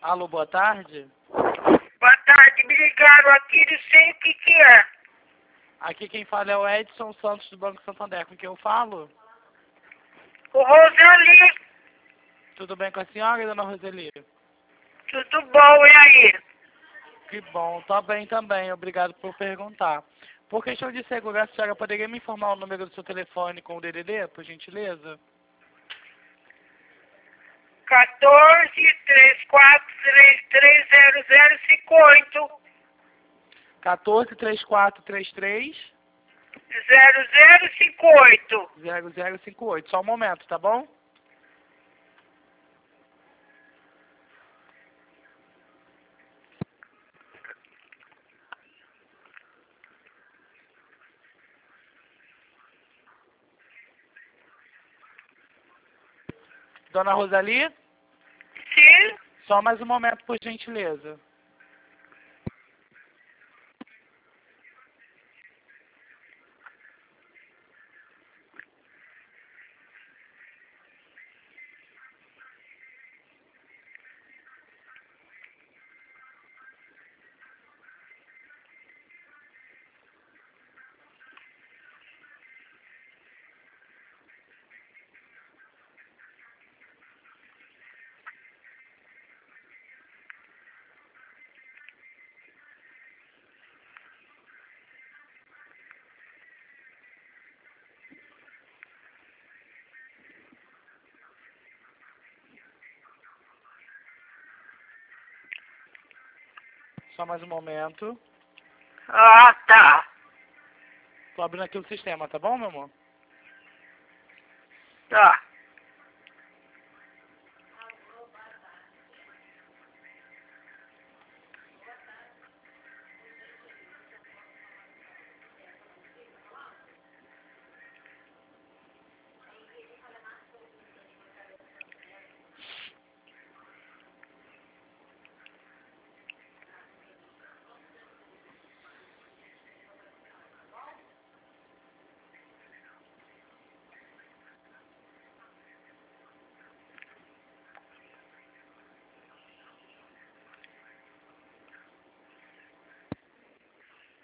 Alô, boa tarde. Boa tarde, me ligaram aqui, não sei o que é. Aqui quem fala é o Edson Santos do Banco Santander. Com quem eu falo? O Roseli, Tudo bem com a senhora, dona Roseli? tudo bom, e aí? Que bom, tá bem também. Obrigado por perguntar. Por questão de segurança, a senhora poderia me informar o número do seu telefone com o DDD, por gentileza? 1434330058. 143433 0058. 0058. Só um momento, tá bom? Dona Rosali? Sim? Só mais um momento, por gentileza. Só mais um momento. Ah, tá. Tô abrindo aqui o sistema, tá bom, meu amor? Tá.